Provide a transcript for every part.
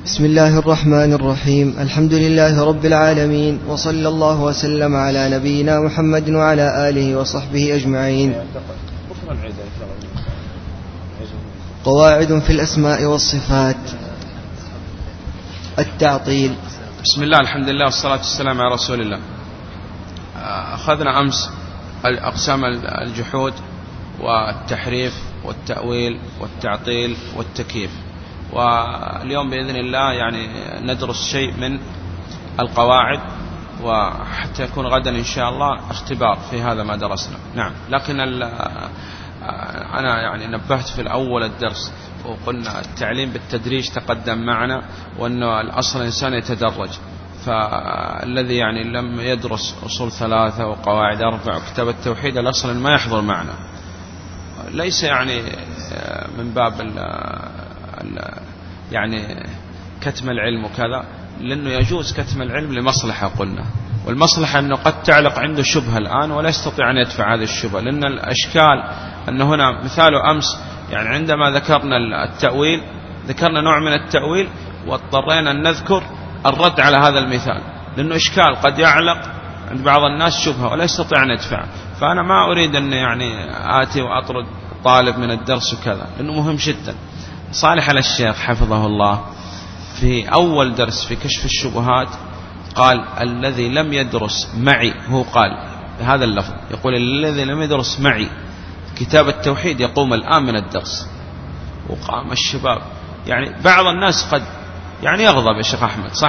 بسم الله الرحمن الرحيم. الحمد لله رب العالمين، وصلى الله وسلم على نبينا محمد وعلى آله وصحبه أجمعين. قواعد في الأسماء والصفات. التعطيل. بسم الله، الحمد لله، والصلاة والسلام على رسول الله. أخذنا أمس أقسام الجحود والتحريف والتأويل والتعطيل والتكييف، واليوم بإذن الله يعني ندرس شيء من القواعد، وحتى يكون غدا إن شاء الله اختبار في هذا ما درسنا. نعم، لكن أنا يعني نبهت في الأول الدرس وقلنا التعليم بالتدريج تقدم معنا، وأنه الأصل الإنسان يتدرج. فالذي يعني لم يدرس أصول 3 وقواعد 4 وكتاب التوحيد، الأصل ما يحضر معنا، ليس يعني من باب يعني كتم العلم وكذا، لأنه يجوز كتم العلم لمصلحة قلنا، والمصلحة أنه قد تعلق عنده شبهة الآن ولا يستطيع أن يدفع هذه الشبهة، لأن الأشكال أن هنا مثال أمس يعني عندما ذكرنا التأويل ذكرنا نوع من التأويل، واضطرينا أن نذكر الرد على هذا المثال، لأنه إشكال قد يعلق عند بعض الناس شبهة ولا يستطيع أن يدفع. فأنا ما أريد أن يعني آتي وأطرد طالب من الدرس وكذا، لأنه مهم جدا. صالح على الشيخ حفظه الله في أول درس في كشف الشبهات قال: الذي لم يدرس معي، هو قال هذا اللفظ، يقول: الذي لم يدرس معي كتاب التوحيد يقوم الآن من الدرس. وقام الشباب، يعني بعض الناس قد يعني يغضب يا شيخ أحمد، صح؟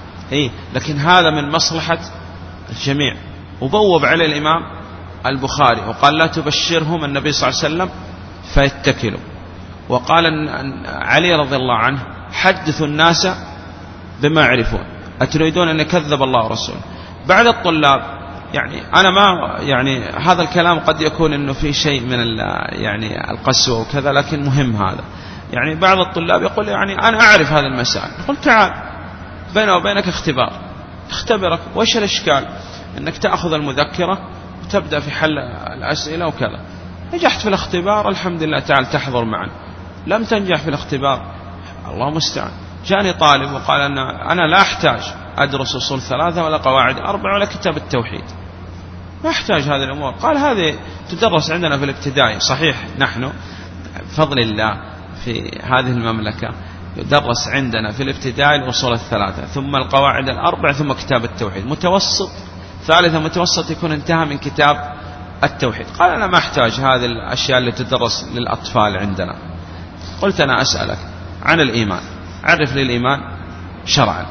لكن هذا من مصلحة الجميع. وبوب عليه الإمام البخاري وقال: لا تبشرهم النبي صلى الله عليه وسلم فيتكلوا. وقال أن علي رضي الله عنه: حدثوا الناس بما يعرفون، أتريدون أن يكذب الله ورسوله. بعد الطلاب يعني أنا ما يعني هذا الكلام قد يكون إنه في شيء من يعني القسوة وكذا، لكن مهم هذا. يعني بعض الطلاب يقول: يعني أنا أعرف هذه المسائل. قل: تعال بيني وبينك اختبار، اختبرك. وإيش الإشكال؟ إنك تأخذ المذكرة وتبدأ في حل الأسئلة وكذا. نجحت في الاختبار الحمد لله، تعال تحضر معنا. لم تنجح في الاختبار، الله مستعان. جاني طالب وقال: أنا لا أحتاج أدرس أصول 3 ولا قواعد 4 ولا كتاب التوحيد، ما أحتاج هذه الأمور. قال: هذه تدرس عندنا في الابتدائي. صحيح، نحن بفضل الله في هذه المملكة يدرس عندنا في الابتدائي الأصول 3 ثم القواعد 4 ثم كتاب التوحيد. متوسط ثالثا متوسط يكون انتهى من كتاب التوحيد. قال: أنا ما أحتاج هذه الأشياء اللي تدرس للأطفال عندنا. قلت: أنا أسألك عن الإيمان، عرف لي الإيمان شرعا،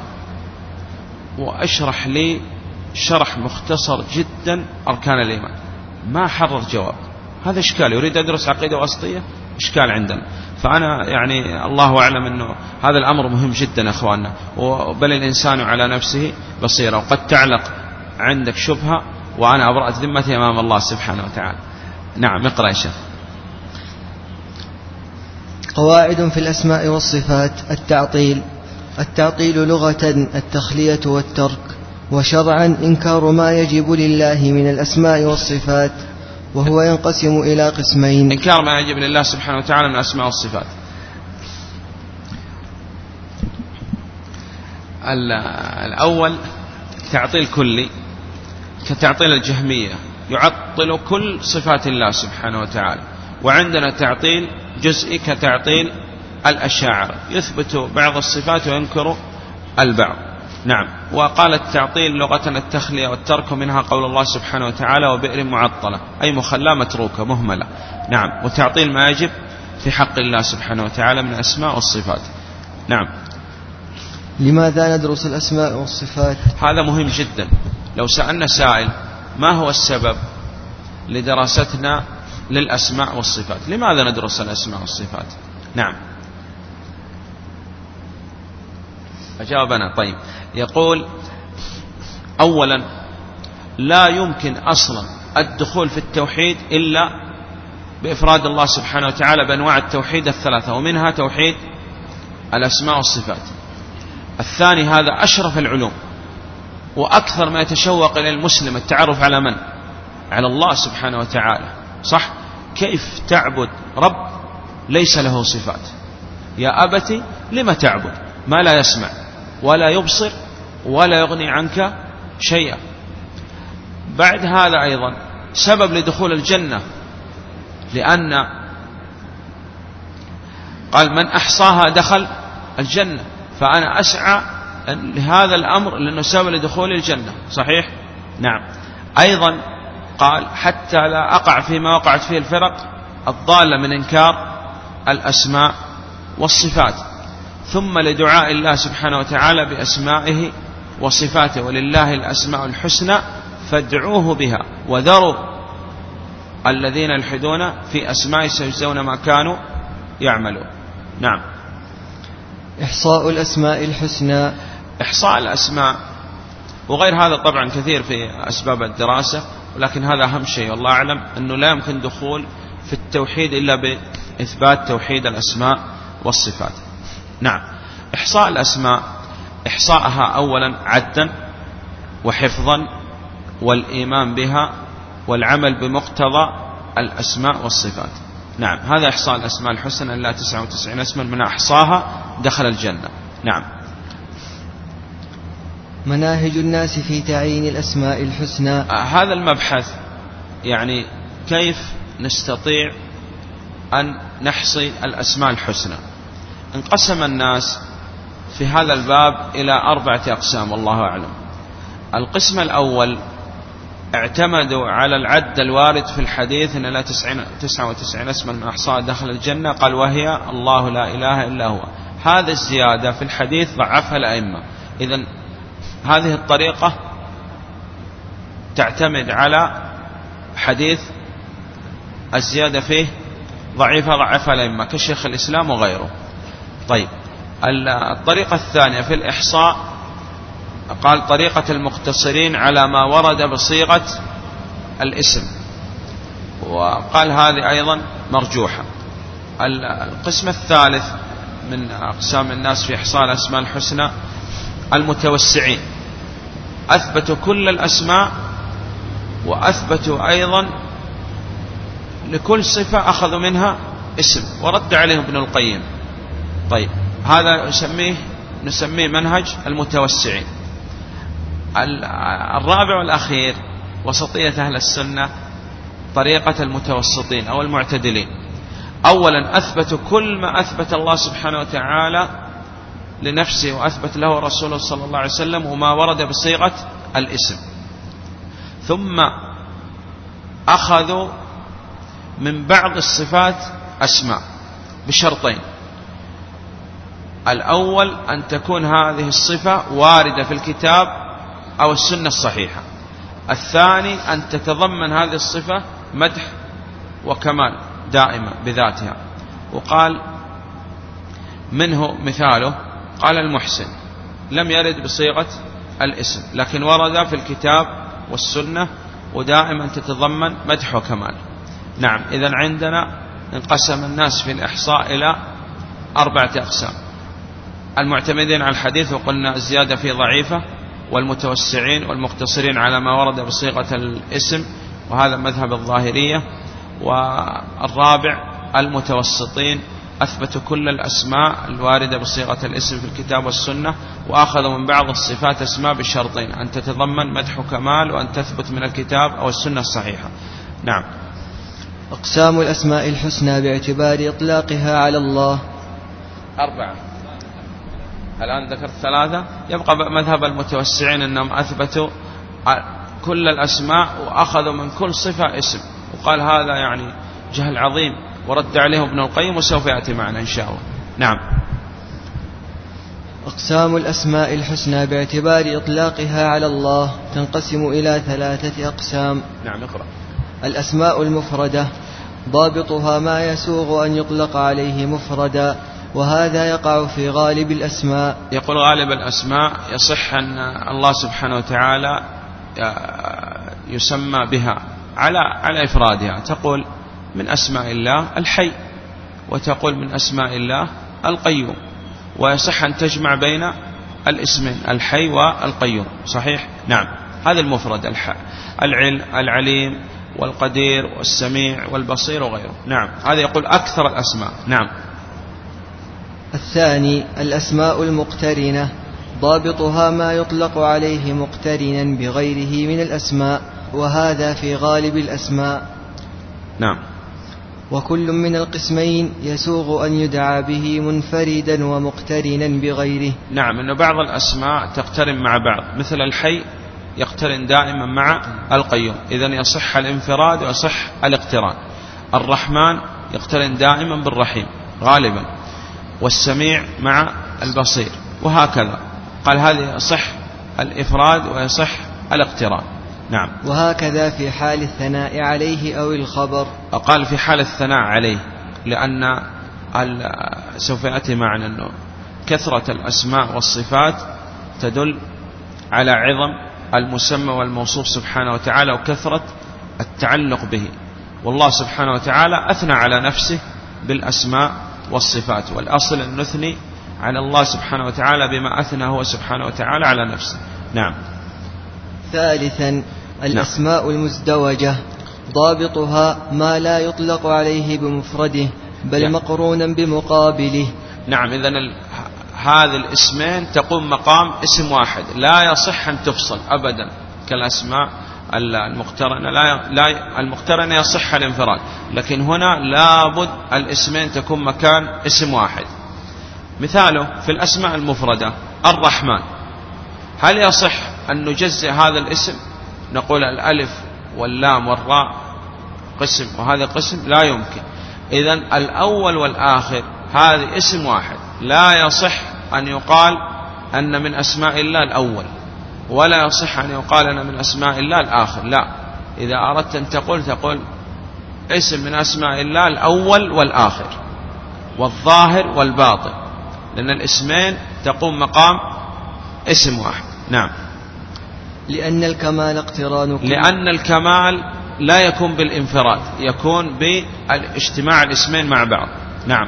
وأشرح لي شرح مختصر جدا أركان الإيمان. ما حرر جواب. هذا إشكال، يريد أدرس عقيدة وسطية، إشكال عندنا. فأنا يعني الله أعلم أنه هذا الأمر مهم جدا أخواننا، بل الإنسان على نفسه بصيرة، وقد تعلق عندك شبهة وأنا أبرأت ذمتي أمام الله سبحانه وتعالى. نعم، اقرأ يا شيخ. قواعد في الأسماء والصفات. التعطيل. التعطيل لغة التخلية والترك، وشرعا إنكار ما يجب لله من الأسماء والصفات، وهو ينقسم إلى قسمين: إنكار ما يجب لله سبحانه وتعالى من الأسماء والصفات. الأول تعطيل كلي كتعطيل الجهمية، يعطل كل صفات الله سبحانه وتعالى. وعندنا تعطيل جزئي كتعطيل الأشاعرة، يثبت بعض الصفات وينكر البعض. نعم. وقال التعطيل لغة التخلية والترك، منها قول الله سبحانه وتعالى: وبئر معطلة، أي مخلاة متروكة مهملة. نعم. وتعطيل ما يجب في حق الله سبحانه وتعالى من الأسماء والصفات. نعم. لماذا ندرس الأسماء والصفات؟ هذا مهم جدا. لو سألنا سائل: ما هو السبب لدراستنا للأسماء والصفات؟ لماذا ندرس الأسماء والصفات؟ نعم، أجابنا. طيب، يقول: أولا لا يمكن أصلا الدخول في التوحيد إلا بإفراد الله سبحانه وتعالى بأنواع التوحيد 3، ومنها توحيد الأسماء والصفات. الثاني هذا أشرف العلوم، وأكثر ما يتشوق إلى المسلم التعرف على من؟ على الله سبحانه وتعالى. صح؟ كيف تعبد رب ليس له صفات؟ يا أبتي لم تعبد ما لا يسمع ولا يبصر ولا يغني عنك شيئا. بعد هذا أيضا سبب لدخول الجنة، لأن قال من أحصاها دخل الجنة، فأنا أسعى لهذا الأمر لأنه سبب لدخول الجنة. صحيح؟ نعم. أيضا قال حتى لا أقع فيما وقعت فيه الفرق الضالة من إنكار الأسماء والصفات. ثم لدعاء الله سبحانه وتعالى بأسمائه وصفاته، ولله الأسماء الحسنى فادعوه بها وذروا الذين يلحدون في أسماء سيجزون ما كانوا يعملون. نعم. إحصاء الأسماء الحسنى. إحصاء الأسماء وغير هذا طبعا كثير في أسباب الدراسة، ولكن هذا أهم شيء والله أعلم، أنه لا يمكن دخول في التوحيد إلا بإثبات توحيد الأسماء والصفات. نعم. إحصاء الأسماء إحصاءها أولا عدا وحفظا والإيمان بها والعمل بمقتضى الأسماء والصفات. نعم، هذا إحصاء الأسماء الحسنى إلا 99 اسما من أحصاها دخل الجنة. نعم. مناهج الناس في تعيين الأسماء الحسنى. هذا المبحث يعني كيف نستطيع أن نحصي الأسماء الحسنى. انقسم الناس في هذا الباب إلى 4 أقسام والله أعلم. القسم الأول اعتمدوا على العد الوارد في الحديث أن لا 99 اسما من أحصاء دخل الجنة، قال وهي الله لا إله إلا هو. هذا الزيادة في الحديث ضعفها الأئمة. إذن هذه الطريقة تعتمد على حديث الزيادة فيه ضعيفة ضعفها الأئمة كشيخ الإسلام وغيره. طيب، الطريقة الثانية في الإحصاء قال طريقة المقتصرين على ما ورد بصيغة الاسم، وقال هذه أيضا مرجوحة. القسم الثالث من أقسام الناس في إحصاء الأسماء الحسنى المتوسعين، أثبتوا كل الأسماء وأثبتوا أيضا لكل صفة أخذوا منها اسم، ورد عليهم ابن القيم. طيب، هذا نسميه منهج المتوسعين. الرابع والأخير وسطية أهل السنة طريقة المتوسطين أو المعتدلين. أولا أثبتوا كل ما أثبت الله سبحانه وتعالى لنفسه وأثبت له رسوله صلى الله عليه وسلم وما ورد بصيغة الاسم، ثم أخذوا من بعض الصفات أسماء بشرطين: الأول أن تكون هذه الصفة واردة في الكتاب أو السنة الصحيحة، الثاني أن تتضمن هذه الصفة مدح وكمال دائما بذاتها. وقال منه مثاله، قال المحسن لم يرد بصيغة الاسم لكن ورد في الكتاب والسنة ودائما تتضمن مدح وكمال. نعم، إذن عندنا انقسم الناس في الإحصاء إلى 4 أقسام: المعتمدين على الحديث وقلنا الزيادة فيه ضعيفة، والمتوسعين والمقتصرين على ما ورد بصيغة الاسم وهذا مذهب الظاهرية، والرابع المتوسطين أثبتوا كل الأسماء الواردة بصيغة الاسم في الكتاب والسنة وأخذوا من بعض الصفات أسماء بشرطين: أن تتضمن مدح وكمال وأن تثبت من الكتاب أو السنة الصحيحة. نعم. أقسام الأسماء الحسنى باعتبار إطلاقها على الله 4. الآن ذكرت 3. يبقى مذهب المتوسعين أنهم أثبتوا كل الأسماء وأخذوا من كل صفة اسم، وقال هذا يعني جهل عظيم ورد عليه ابن القيم وسوف يأتي معنا إن شاء الله. نعم. أقسام الأسماء الحسنى باعتبار إطلاقها على الله تنقسم إلى 3 أقسام. نعم، اقرأ. الأسماء المفردة ضابطها ما يسوغ أن يطلق عليه مفردا، وهذا يقع في غالب الأسماء. يقول غالب الأسماء يصح أن الله سبحانه وتعالى يسمى بها على إفرادها. تقول من أسماء الله الحي، وتقول من أسماء الله القيوم، ويصح أن تجمع بين الاسمين الحي والقيوم. صحيح؟ نعم. هذا المفرد: العليم والقدير والسميع والبصير وغيره. نعم، هذا يقول أكثر الأسماء. نعم. الثاني الأسماء المقترنة، ضابطها ما يطلق عليه مقترنا بغيره من الأسماء، وهذا في غالب الأسماء. نعم. وكل من القسمين يسوغ أن يدعى به منفردا ومقترنا بغيره. نعم، أن بعض الأسماء تقترن مع بعض، مثل الحي يقترن دائما مع القيوم، إذن يصح الانفراد ويصح الاقتران. الرحمن يقترن دائما بالرحيم غالبا، والسميع مع البصير، وهكذا. قال هذه يصح الإفراد ويصح الاقتران. نعم. وهكذا في حال الثناء عليه أو الخبر. قال في حال الثناء عليه، لأن سوف يأتي معنا أنه كثرة الأسماء والصفات تدل على عظم المسمى والموصوف سبحانه وتعالى وكثرة التعلق به، والله سبحانه وتعالى أثنى على نفسه بالأسماء والصفات، والأصل أن نثني على الله سبحانه وتعالى بما أثنى هو سبحانه وتعالى على نفسه. نعم. ثالثا الأسماء المزدوجة، ضابطها ما لا يطلق عليه بمفرده بل مقرونا بمقابله. نعم، إذن هذه الاسمين تقوم مقام اسم واحد، لا يصح أن تفصل أبدا كالأسماء المقترنة. المقترنة يصح الانفراد، لكن هنا لابد الاسمين تكون مكان اسم واحد. مثاله في الأسماء المفردة الرحمن، هل يصح أن نجزئ هذا الاسم نقول الألف واللام والراء قسم وهذا قسم؟ لا يمكن. إذن الأول والآخر هذا اسم واحد، لا يصح أن يقال أن من أسماء الله الأول، ولا يصح أن يقال أن من أسماء الله الآخر. لا، إذا أردت أن تقول اسم من أسماء الله الأول والآخر والظاهر والباطن، لأن الاسمين تقوم مقام اسم واحد. نعم. لأن الكمال اقتران لأن الكمال لا يكون بالانفراد، يكون بالاجتماع الاسمين مع بعض. نعم.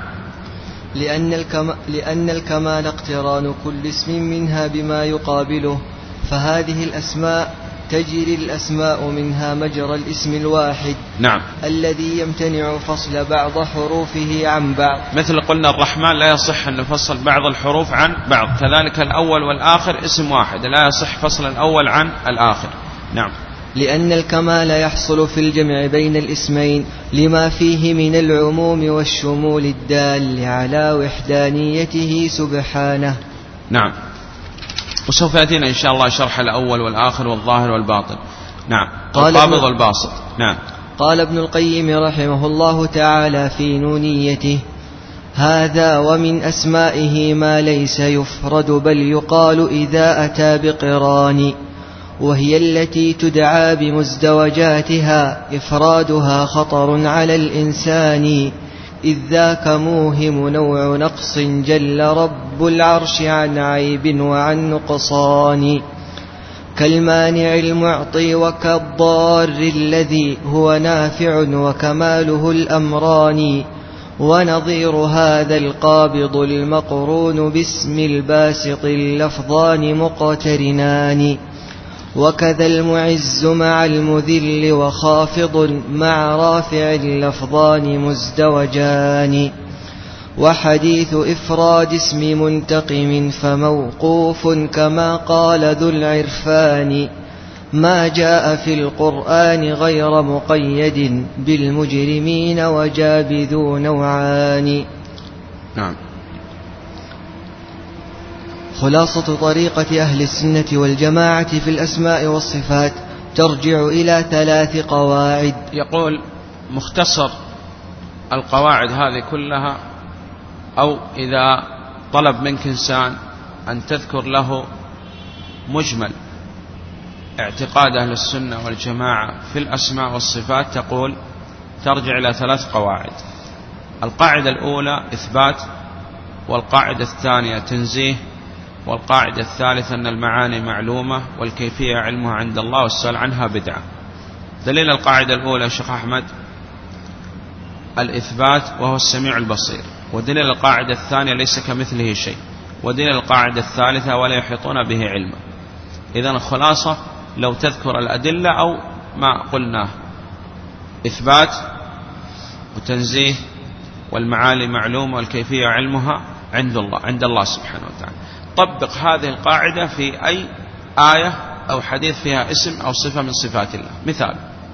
لأن الكمال اقتران كل اسم منها بما يقابله، فهذه الأسماء تجري الأسماء منها مجرى الاسم الواحد. نعم. الذي يمتنع فصل بعض حروفه عن بعض، مثل قلنا الرحمن لا يصح أن نفصل بعض الحروف عن بعض، كذلك الأول والآخر اسم واحد لا يصح فصل الأول عن الآخر. نعم. لأن الكمال يحصل في الجمع بين الاسمين لما فيه من العموم والشمول الدال على وحدانيته سبحانه. نعم. وسوف يأتينا إن شاء الله شرح الأول والآخر والظاهر والباطن. نعم. القابض والباسط. نعم. قال ابن القيم رحمه الله تعالى في نونيته: هذا ومن أسمائه ما ليس يفرد بل يقال إذا أتى بقران، وهي التي تدعى بمزدوجاتها، إفرادها خطر على الإنسان، إذ ذاك موهم نوع نقص جل رب العرش عن عيب وعن نقصان، كالمانع المعطي وكالضار الذي هو نافع وكماله الأمران، ونظير هذا القابض المقرون باسم الباسط اللفظان مقترنان، وكذا المعز مع المذل وخافض مع رافع اللفظان مزدوجان، وحديث إفراد اسم منتقم فموقوف كما قال ذو العرفان، ما جاء في القرآن غير مقيد بالمجرمين وجاب ذو نوعان. نعم. خلاصة طريقة أهل السنة والجماعة في الأسماء والصفات ترجع إلى 3 قواعد. يقول مختصر القواعد هذه كلها، أو إذا طلب منك إنسان أن تذكر له مجمل اعتقاد أهل السنة والجماعة في الأسماء والصفات، تقول ترجع إلى 3 قواعد. القاعدة الأولى إثبات، والقاعدة الثانية تنزيه، والقاعدة الثالثة أن المعاني معلومة والكيفية علمها عند الله والسؤال عنها بدعة. دليل القاعدة الأولى شيخ أحمد الإثبات وهو السميع البصير، ودليل القاعدة الثانية ليس كمثله شيء، ودليل القاعدة الثالثة ولا يحيطون به علما. إذن الخلاصة لو تذكر الأدلة أو ما قلناه: إثبات وتنزيه والمعاني معلومة والكيفية علمها عند الله سبحانه وتعالى. طبق هذه القاعدة في أي آية أو حديث فيها اسم أو صفة من صفات الله. مثال: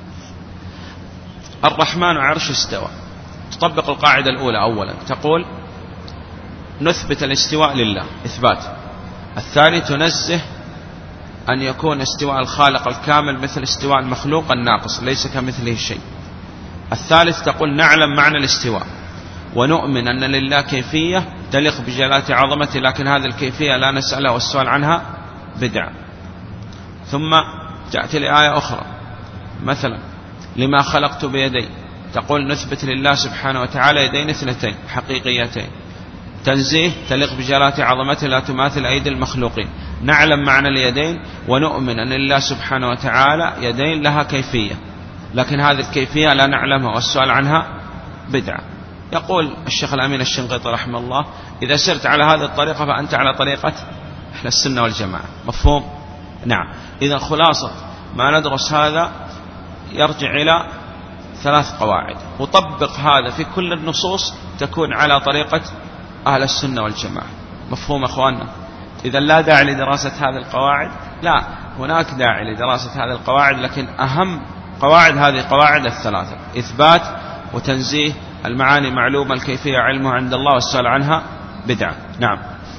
الرحمن عرش استوى، تطبق القاعدة الأولى أولا، تقول نثبت الاستواء لله إثبات. الثاني تنزه أن يكون استواء الخالق الكامل مثل استواء المخلوق الناقص ليس كمثله شيء. الثالث تقول نعلم معنى الاستواء ونؤمن أن لله كيفية تليق بجلالة عظمته، لكن هذه الكيفية لا نسألها والسؤال عنها بدعة. ثم تأتي لآية أخرى مثلا لما خلقت بيدي، تقول نثبت لله سبحانه وتعالى يدين اثنتين حقيقيتين، تنزيه تليق بجلالة عظمته لا تماثل أيدي المخلوقين، نعلم معنى اليدين ونؤمن أن لله سبحانه وتعالى يدين لها كيفية، لكن هذه الكيفية لا نعلمها والسؤال عنها بدعة. يقول الشيخ الأمين الشنقيطي رحمه الله إذا سرت على هذه الطريقة فأنت على طريقة أهل السنة والجماعة. مفهوم؟ نعم. إذا خلاصة ما ندرس هذا يرجع إلى 3 قواعد، وطبق هذا في كل النصوص تكون على طريقة أهل السنة والجماعة. مفهوم أخواننا؟ إذا لا داعي لدراسة هذه القواعد، لا هناك داعي لدراسة هذه القواعد، لكن أهم قواعد هذه قواعد 3: إثبات وتنزيه، المعاني معلومة، الكيفية علمها عند الله، والسؤال عنها بدعة. نعم.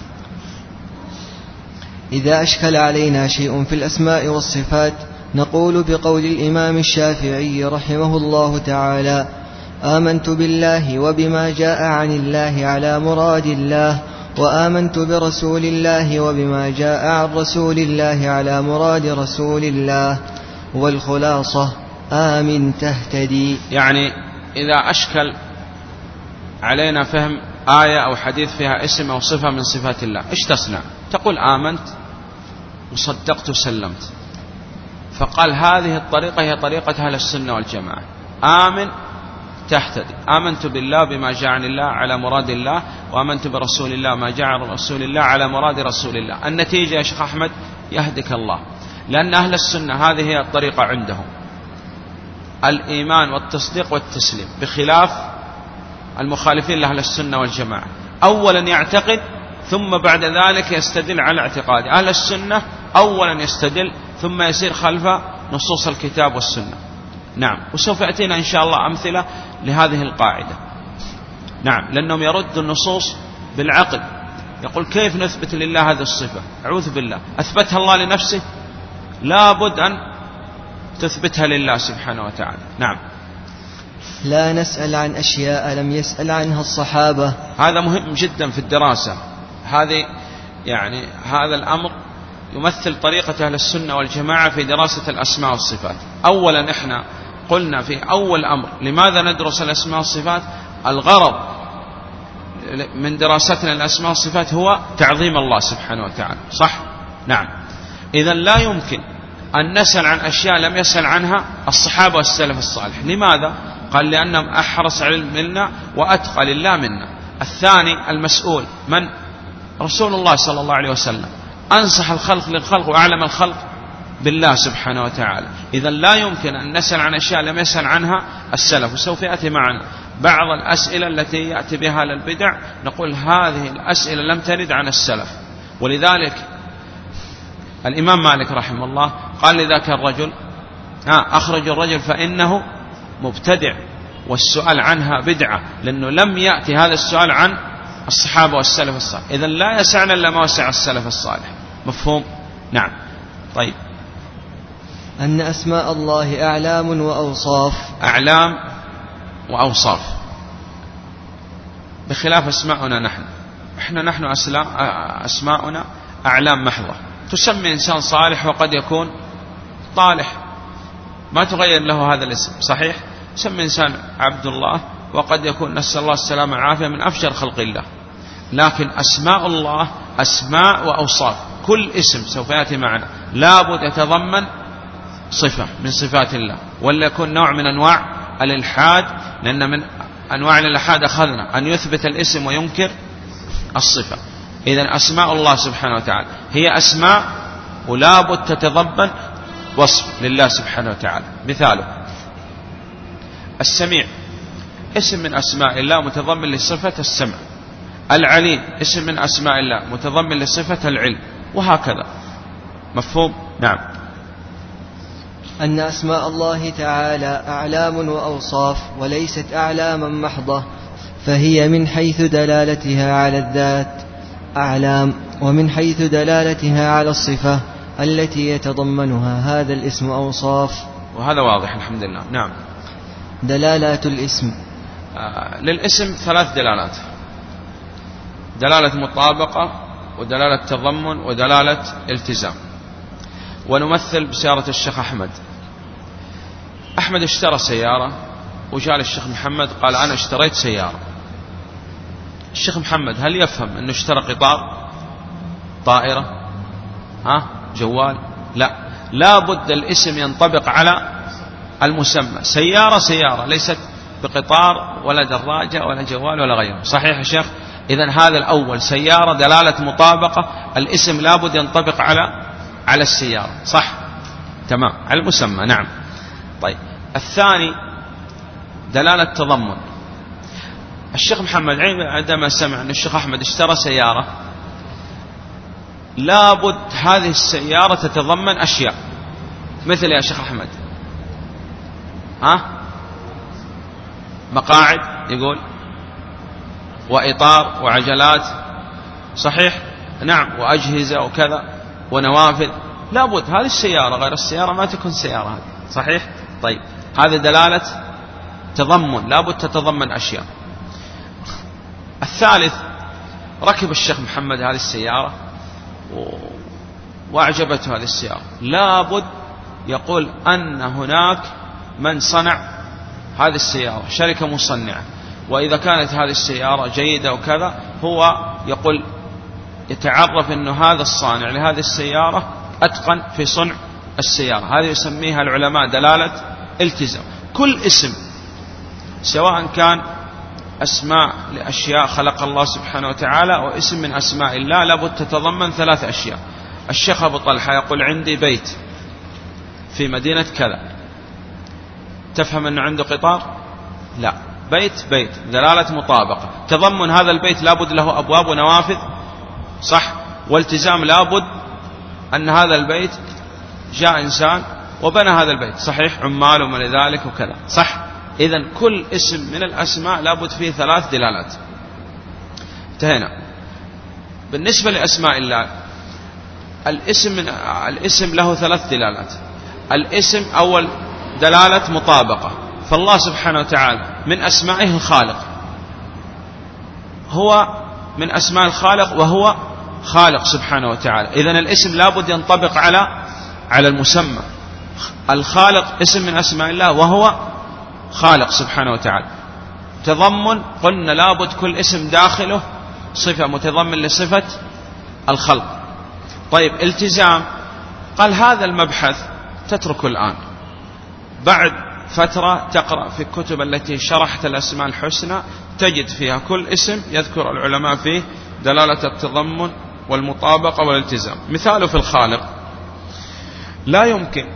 إذا أشكل علينا شيء في الأسماء والصفات نقول بقول الإمام الشافعي رحمه الله تعالى: آمنت بالله وبما جاء عن الله على مراد الله، وآمنت برسول الله وبما جاء عن رسول الله على مراد رسول الله. والخلاصة آمن تهتدي. يعني إذا أشكل علينا فهم آية أو حديث فيها اسم أو صفة من صفات الله، إيش تصنع؟ تقول آمنت وصدقت وسلمت. فقال هذه الطريقة هي طريقة أهل السنة والجماعة. آمن تهتدي. آمنت بالله بما جاء عن الله على مراد الله، وآمنت برسول الله ما جاء عن رسول الله على مراد رسول الله. النتيجة يا شيخ أحمد يهدك الله، لأن أهل السنة هذه هي الطريقة عندهم، الإيمان والتصديق والتسليم، بخلاف المخالفين لأهل السنة والجماعة. أولا يعتقد ثم بعد ذلك يستدل على اعتقاد. أهل السنة أولا يستدل ثم يسير خلف نصوص الكتاب والسنة. نعم. وسوف يأتينا إن شاء الله أمثلة لهذه القاعدة. نعم. لأنهم يردوا النصوص بالعقل، يقول كيف نثبت لله هذه الصفة؟ أعوذ بالله، أثبتها الله لنفسه؟ لابد أن تثبتها لله سبحانه وتعالى. نعم. لا نسأل عن أشياء لم يسأل عنها الصحابة. هذا مهم جدا في الدراسة هذه، يعني هذا الأمر يمثل طريقة أهل السنة والجماعة في دراسة الأسماء والصفات. أولا إحنا قلنا في أول أمر لماذا ندرس الأسماء والصفات؟ الغرض من دراستنا الأسماء والصفات هو تعظيم الله سبحانه وتعالى، صح؟ نعم. إذن لا يمكن أن نسأل عن أشياء لم يسأل عنها الصحابة والسلف الصالح. لماذا؟ قال لأنهم أحرص علم منا وأتقى لله منا. الثاني المسؤول من؟ رسول الله صلى الله عليه وسلم، أنصح الخلق للخلق وأعلم الخلق بالله سبحانه وتعالى. إذا لا يمكن أن نسأل عن أشياء لم يسأل عنها السلف. وسوف يأتي معنا بعض الأسئلة التي يأتي بها للبدع، نقول هذه الأسئلة لم ترد عن السلف. ولذلك الإمام مالك رحمه الله قال لذاك الرجل أخرج الرجل فإنه مبتدع، والسؤال عنها بدعة، لأنه لم يأتي هذا السؤال عن الصحابة والسلف الصالح. إذن لا يسعنا إلا ما وسع السلف الصالح. مفهوم؟ نعم. طيب. أن أسماء الله أعلام وأوصاف. أعلام وأوصاف بخلاف أسماؤنا نحن أسماؤنا أعلام محضة. تسمي إنسان صالح وقد يكون طالح، ما تغير له هذا الاسم، صحيح؟ تسمي إنسان عبد الله وقد يكون نسأل الله السلامة والعافية من أفجر خلق الله. لكن أسماء الله أسماء وأوصاف، كل اسم سوف يأتي معنا لابد يتضمن صفة من صفات الله، ولا يكون نوع من أنواع الإلحاد، لأن من أنواع الإلحاد أخذنا أن يثبت الاسم وينكر الصفة. إذن أسماء الله سبحانه وتعالى هي أسماء ولابد تتضمن وصف لله سبحانه وتعالى. مثاله السميع، اسم من أسماء الله متضمن لصفة السمع. العليم اسم من أسماء الله متضمن لصفة العلم، وهكذا. مفهوم؟ نعم. أن أسماء الله تعالى أعلام وأوصاف وليست أعلاما محضة، فهي من حيث دلالتها على الذات أعلام، ومن حيث دلالتها على الصفة التي يتضمنها هذا الاسم أوصاف. وهذا واضح الحمد لله. نعم. دلالات الاسم. للاسم 3 دلالات: دلالة مطابقة، ودلالة تضمن، ودلالة التزام. ونمثل بسيارة الشيخ أحمد. أحمد اشترى سيارة، وجاء للشيخ محمد قال أنا اشتريت سيارة. الشيخ محمد هل يفهم أنه اشترى قطار، طائرة، جوال؟ لا بد الاسم ينطبق على المسمى. سيارة سيارة، ليست بقطار ولا دراجة ولا جوال ولا غيره. صحيح يا شيخ؟ إذن هذا الأول سيارة دلالة مطابقة، الاسم لا بد ينطبق على السيارة. صح؟ تمام، على المسمى. نعم. طيب، الثاني دلالة تضمن. الشيخ محمد عندما سمع أن الشيخ أحمد اشترى سيارة، لابد هذه السيارة تتضمن أشياء، مثل يا شيخ أحمد مقاعد يقول، وإطار، وعجلات. صحيح؟ نعم. وأجهزة وكذا، ونوافذ. لابد هذه السيارة، غير السيارة ما تكون سيارة هذه. صحيح؟ طيب، هذه دلالة تضمن، لابد تتضمن أشياء. الثالث، ركب الشيخ محمد هذه السيارة وأعجبته هذه السيارة، لابد يقول أن هناك من صنع هذه السيارة، شركة مصنعة، وإذا كانت هذه السيارة جيدة وكذا، هو يقول يتعرف أن هذا الصانع لهذه السيارة أتقن في صنع السيارة. هذه يسميها العلماء دلالة التزام. كل اسم سواء كان أسماء لأشياء خلق الله سبحانه وتعالى، واسم من أسماء الله، لابد تتضمن 3 أشياء. الشيخ أبو طلحة يقول عندي بيت في مدينة كذا، تفهم أنه عنده قطار؟ لا، بيت دلالة مطابقة. تضمن هذا البيت لابد له أبواب ونوافذ. صح؟ والتزام لابد أن هذا البيت جاء إنسان وبنى هذا البيت. صحيح؟ عمال وما لذلك وكذا. صح؟ إذن كل اسم من الأسماء لابد فيه 3 دلالات. انتهينا. بالنسبة لأسماء الله، الاسم له 3 دلالات. الاسم أول دلالة مطابقة، فالله سبحانه وتعالى من أسمائه الخالق، هو من أسماء الخالق وهو خالق سبحانه وتعالى. إذن الاسم لابد ينطبق على المسمى. الخالق اسم من أسماء الله وهو خالق سبحانه وتعالى. تضمن، قلنا لابد كل اسم داخله صفة متضمن لصفة الخلق. طيب، التزام، قال هذا المبحث تتركه الآن، بعد فترة تقرأ في الكتب التي شرحت الأسماء الحسنى تجد فيها كل اسم يذكر العلماء فيه دلالة التضمن والمطابقة والالتزام. مثاله في الخالق، لا يمكن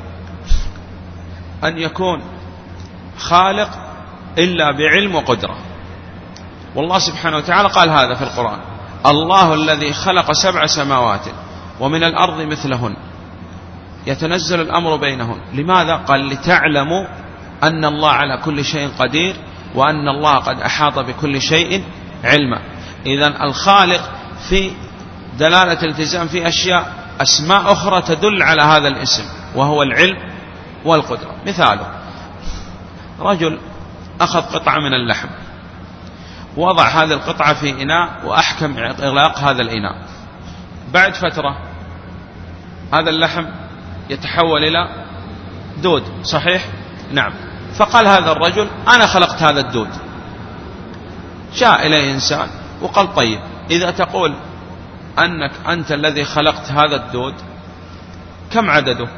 أن يكون خالق إلا بعلم وقدرة، والله سبحانه وتعالى قال هذا في القرآن: الله الذي خلق 7 سماوات ومن الأرض مثلهن يتنزل الأمر بينهن. لماذا؟ قال لتعلموا أن الله على كل شيء قدير، وأن الله قد أحاط بكل شيء علما. إذن الخالق في دلالة التزام في أشياء، أسماء أخرى تدل على هذا الاسم، وهو العلم والقدرة. مثاله، رجل أخذ قطعة من اللحم، وضع هذه القطعة في إناء وأحكم إغلاق هذا الإناء. بعد فترة هذا اللحم يتحول إلى دود. صحيح؟ نعم. فقال هذا الرجل أنا خلقت هذا الدود. جاء إليه إنسان وقال طيب، إذا تقول أنك أنت الذي خلقت هذا الدود، كم عدده؟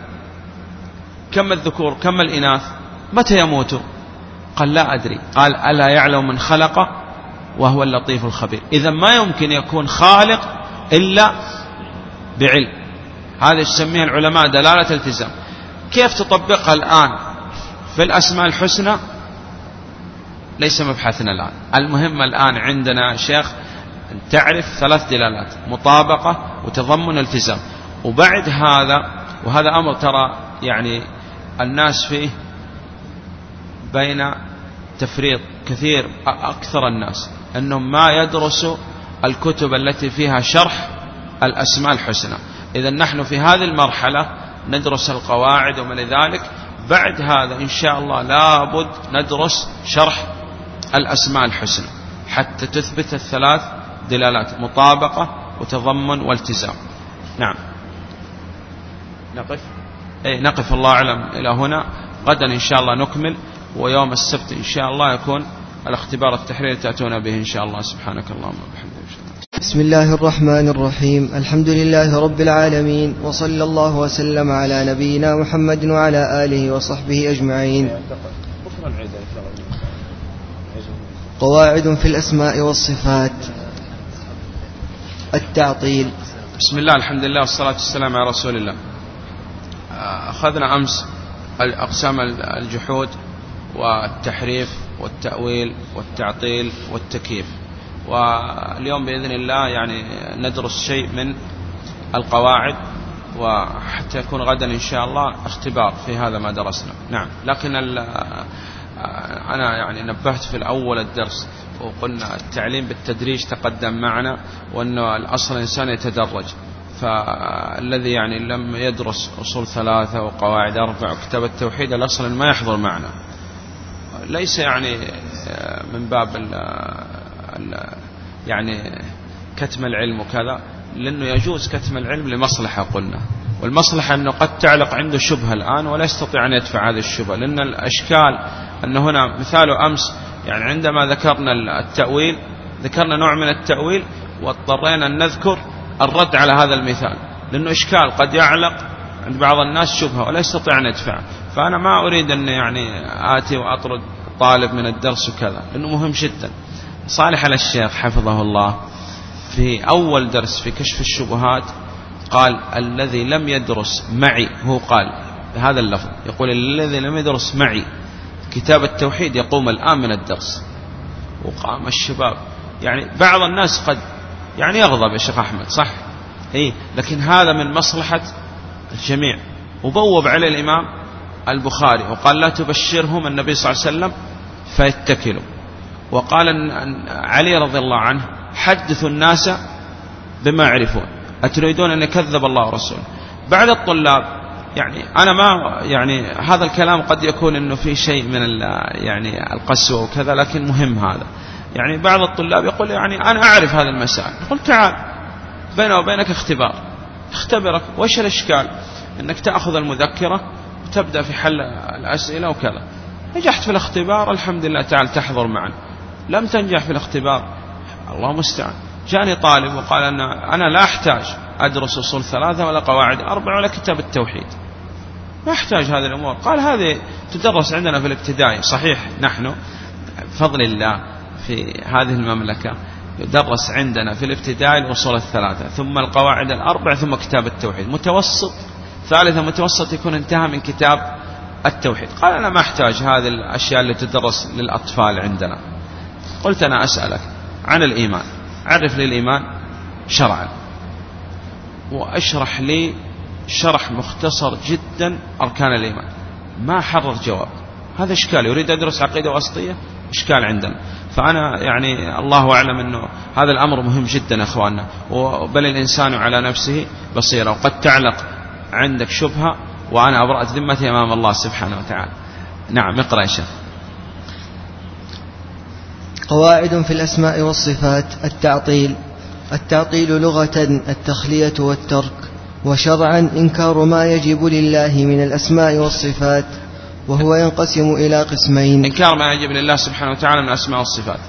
كم الذكور؟ كم الإناث؟ متى يموت؟ قال لا أدري. قال ألا يعلم من خلق وهو اللطيف الخبير. إذا ما يمكن يكون خالق إلا بعلم. هذا يسميه العلماء دلالة التزام. كيف تطبقها الآن في الأسماء الحسنى ليس مبحثنا الآن. المهم الآن عندنا شيخ أن تعرف 3 دلالات: مطابقة وتضمن التزام. وبعد هذا، وهذا أمر ترى يعني الناس فيه بين تفريط كثير، أكثر الناس أنهم ما يدرسوا الكتب التي فيها شرح الأسماء الحسنى. إذا نحن في هذه المرحلة ندرس القواعد وما لذلك. بعد هذا إن شاء الله لابد ندرس شرح الأسماء الحسنى حتى تثبت 3 دلالات: مطابقة وتضمن والتزام. نعم. نقف الله أعلم إلى هنا. غدا إن شاء الله نكمل، ويوم السبت إن شاء الله يكون الاختبار التحريري تأتون به إن شاء الله. سبحانك اللهم وبحمدك. بسم الله الرحمن الرحيم. الحمد لله رب العالمين، وصلى الله وسلم على نبينا محمد وعلى آله وصحبه أجمعين. قواعد في الأسماء والصفات. التعطيل. بسم الله، الحمد لله، والصلاة والسلام على رسول الله. أخذنا أمس أقسام الجحود والتحريف والتأويل والتعطيل والتكييف، واليوم بإذن الله يعني ندرس شيء من القواعد، وحتى يكون غدا إن شاء الله اختبار في هذا ما درسنا. نعم. لكن أنا يعني نبهت في الأول الدرس وقلنا التعليم بالتدريج تقدم معنا، وأنه الأصل الإنسان يتدرج. فالذي يعني لم يدرس أصول 3 وقواعد 4 وكتاب التوحيد، الأصل ما يحضر معنا، ليس يعني من باب يعني كتم العلم وكذا، لأنه يجوز كتم العلم لمصلحة قلنا، والمصلحة أنه قد تعلق عنده شبهة الآن ولا يستطيع أن يدفع هذه الشبهة. لأن الأشكال أن هنا مثال أمس، يعني عندما ذكرنا التأويل ذكرنا نوع من التأويل، واضطرينا أن نذكر الرد على هذا المثال، لأنه إشكال قد يعلق عند بعض الناس شبهة ولا يستطيع أن يدفع. فأنا ما أريد أن يعني آتي وأطرد طالب من الدرس وكذا، لأنه مهم جدا. صالح على الشيخ حفظه الله في أول درس في كشف الشبهات قال: الذي لم يدرس معي، هو قال هذا اللفظ، يقول: الذي لم يدرس معي كتاب التوحيد يقوم الآن من الدرس. وقام الشباب، يعني بعض الناس قد يعني يغضب يا شيخ أحمد، صح؟ لكن هذا من مصلحة الجميع. وبوب على الإمام البخاري وقال: لا تبشرهم النبي صلى الله عليه وسلم فيتكلوا. وقال علي رضي الله عنه: حدثوا الناس بما يعرفون، أتريدون أن يكذب الله ورسوله. بعد الطلاب يعني أنا ما يعني هذا الكلام قد يكون إنه في شيء من يعني القسوة وكذا، لكن مهم هذا. يعني بعض الطلاب يقول: يعني أنا أعرف هذه المسائل. يقول: تعال بينه وبينك اختبار، اختبرك. وإيش الإشكال؟ إنك تأخذ المذكرة وتبدأ في حل الأسئلة وكذا. نجحت في الاختبار الحمد لله، تعال تحضر معنا. لم تنجح في الاختبار، الله مستعان. جاني طالب وقال: أنا لا أحتاج أدرس أصول 3 ولا قواعد 4 ولا كتاب التوحيد، ما أحتاج هذه الأمور. قال: هذه تدرس عندنا في الابتدائي. صحيح، نحن بفضل الله في هذه المملكة يدرس عندنا في الابتدائي الأصول 3 ثم القواعد 4 ثم كتاب التوحيد. متوسط ثالثة متوسط يكون انتهى من كتاب التوحيد. قال: أنا ما أحتاج هذه الأشياء اللي تدرس للأطفال عندنا. قلت: أنا أسألك عن الإيمان، عرف لي الإيمان شرعا، وأشرح لي شرح مختصر جدا أركان الإيمان. ما حرر جواب. هذا إشكال، يريد أدرس عقيدة وسطية، إشكال عندنا. فأنا يعني الله أعلم أنه هذا الأمر مهم جدا أخواننا، بل الإنسان على نفسه بصيرة، وقد تعلق عندك شبهة وأنا أبرأت ذمتي أمام الله سبحانه وتعالى. نعم، اقرأ يا شيخ. قواعد في الأسماء والصفات. التعطيل. التعطيل لغة التخلية والترك، وشرعا إنكار ما يجب لله من الأسماء والصفات، وهو ينقسم إلى قسمين: إنكار ما يجب لله سبحانه وتعالى من الأسماء والصفات.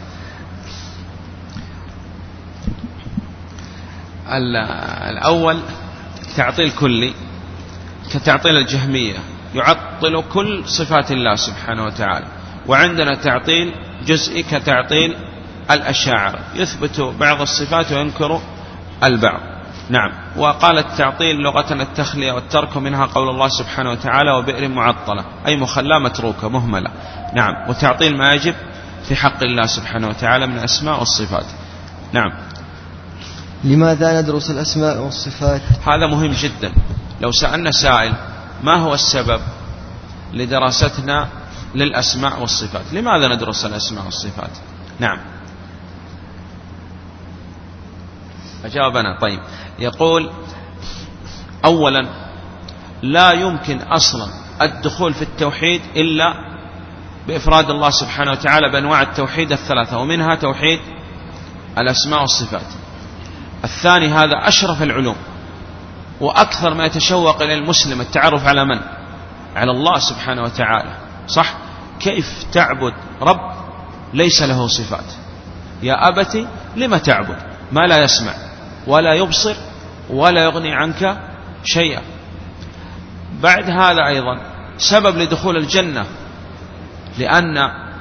الأول تعطيل كلي كتعطيل الجهمية، يعطل كل صفات الله سبحانه وتعالى. وعندنا تعطيل جزئي كتعطيل الأشاعرة، يثبت بعض الصفات وينكر البعض. نعم. وقال التعطيل لغة التخلية والترك، منها قول الله سبحانه وتعالى: وبئر معطلة، أي مخلاة متروكة مهملة. نعم. وتعطيل ما يجب في حق الله سبحانه وتعالى من الأسماء والصفات. نعم. لماذا ندرس الأسماء والصفات؟ هذا مهم جدا. لو سألنا سائل ما هو السبب لدراستنا للأسماء والصفات، لماذا ندرس الأسماء والصفات؟ نعم، أجابنا. طيب، يقول أولا لا يمكن أصلا الدخول في التوحيد إلا بإفراد الله سبحانه وتعالى بأنواع التوحيد الثلاثة، ومنها توحيد الأسماء والصفات. الثاني هذا أشرف العلوم، وأكثر ما يتشوق إلى المسلم التعرف على من؟ على الله سبحانه وتعالى. صح؟ كيف تعبد رب ليس له صفات؟ يا أبتي لم تعبد ما لا يسمع ولا يبصر ولا يغني عنك شيئا. بعد هذا أيضا سبب لدخول الجنة، لأن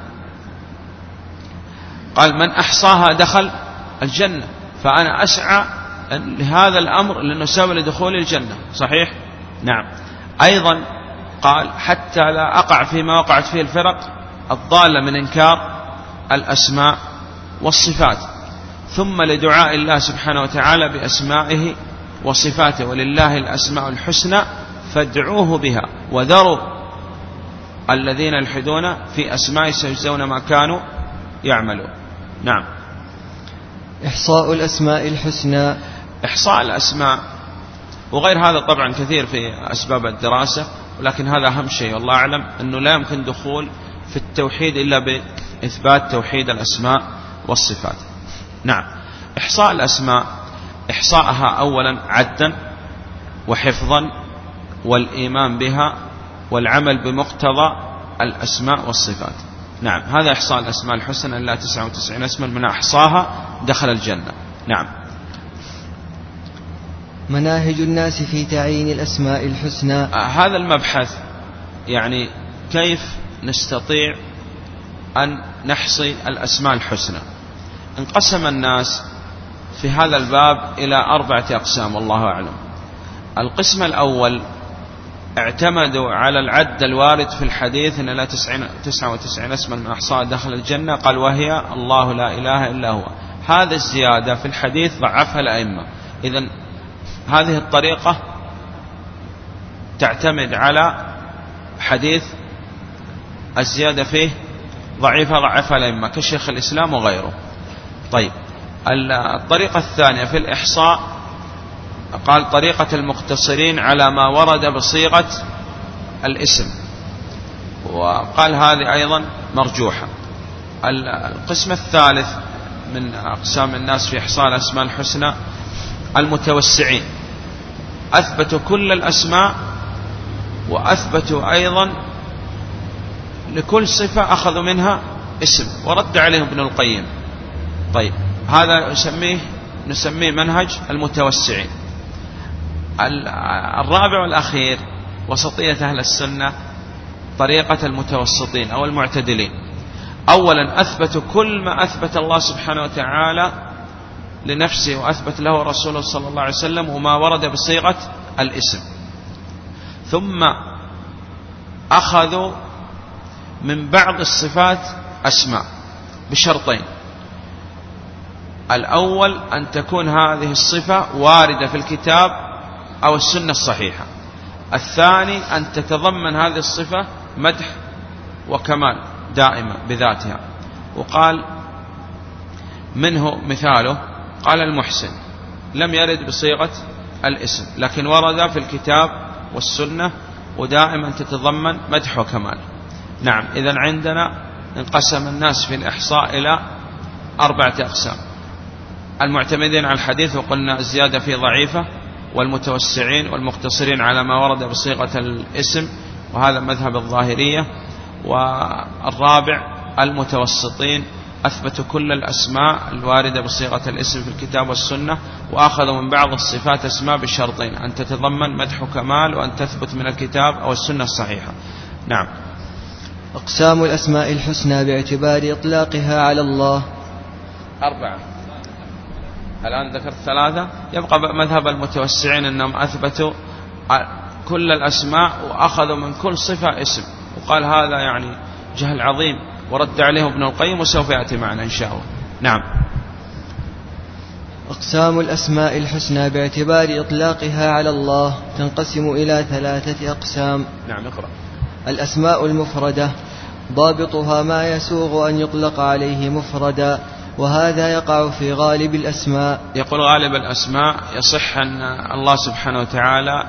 قال من أحصاها دخل الجنة، فأنا أسعى لهذا الأمر لأنه سبب لدخول الجنة. صحيح؟ نعم. أيضا قال حتى لا أقع فيما وقعت فيه الفرق الضالة من إنكار الأسماء والصفات. ثم لدعاء الله سبحانه وتعالى بأسمائه وصفاته، ولله الأسماء الحسنى فادعوه بها وذروا الذين يلحدون في أسماء سيجزون ما كانوا يعملون. نعم. إحصاء الأسماء الحسنى. إحصاء الأسماء وغير هذا طبعا كثير في أسباب الدراسة، ولكن هذا أهم شيء والله أعلم، أنه لا يمكن دخول في التوحيد إلا بإثبات توحيد الأسماء والصفات. نعم. إحصاء الأسماء إحصاءها أولا عدا وحفظا والإيمان بها والعمل بمقتضى الأسماء والصفات. نعم، هذا إحصاء الأسماء الحسنى، إلا 99 اسما من أحصاها دخل الجنة. نعم. مناهج الناس في تعيين الأسماء الحسنى. هذا المبحث يعني كيف نستطيع أن نحصي الأسماء الحسنى. انقسم الناس في هذا الباب إلى 4 أقسام والله أعلم. القسم الأول اعتمدوا على العد الوارد في الحديث أن لا 99 اسما من أحصاء دخل الجنة، قال وهي الله لا إله إلا هو. هذا الزيادة في الحديث ضعفها الأئمة. إذن هذه الطريقة تعتمد على حديث الزيادة فيه ضعيفة ضعفها الأئمة كشيخ الإسلام وغيره. طيب، الطريقة الثانية في الإحصاء قال طريقة المقتصرين على ما ورد بصيغة الاسم، وقال هذه أيضا مرجوحة. القسم الثالث من أقسام الناس في إحصاء الأسماء الحسنى المتوسعين، أثبتوا كل الأسماء وأثبتوا أيضا لكل صفة أخذوا منها اسم، ورد عليهم ابن القيم. طيب، هذا نسميه منهج المتوسعين. الرابع والأخير وسطية أهل السنة طريقة المتوسطين أو المعتدلين. أولا أثبتوا كل ما أثبت الله سبحانه وتعالى لنفسه وأثبت له رسوله صلى الله عليه وسلم وما ورد بصيغة الاسم، ثم أخذوا من بعض الصفات أسماء بشرطين: الأول أن تكون هذه الصفة واردة في الكتاب أو السنة الصحيحة، الثاني أن تتضمن هذه الصفة مدح وكمال دائما بذاتها. وقال منه مثاله، قال المحسن لم يرد بصيغة الاسم لكن ورد في الكتاب والسنة ودائما تتضمن مدح وكمال. نعم، إذن عندنا انقسم الناس في الإحصاء إلى 4 أقسام: المعتمدين على الحديث وقلنا الزيادة فيه ضعيفة، والمتوسعين والمقتصرين على ما ورد بصيغة الاسم وهذا مذهب الظاهرية، والرابع المتوسطين أثبتوا كل الأسماء الواردة بصيغة الاسم في الكتاب والسنة وأخذوا من بعض الصفات أسماء بشرطين: أن تتضمن مدح وكمال وأن تثبت من الكتاب أو السنة الصحيحة. نعم. أقسام الأسماء الحسنى باعتبار إطلاقها على الله 4. الآن ذكرت 3. يبقى مذهب المتوسعين أنهم أثبتوا كل الأسماء وأخذوا من كل صفة اسم، وقال هذا يعني جهل عظيم ورد عليه ابن القيم وسوف يأتي معنا إن شاء الله. نعم. أقسام الأسماء الحسنى باعتبار إطلاقها على الله تنقسم إلى 3 أقسام. نعم اقرأ. الأسماء المفردة ضابطها ما يسوغ أن يطلق عليه مفردا، وهذا يقع في غالب الأسماء. يقول غالب الأسماء يصح أن الله سبحانه وتعالى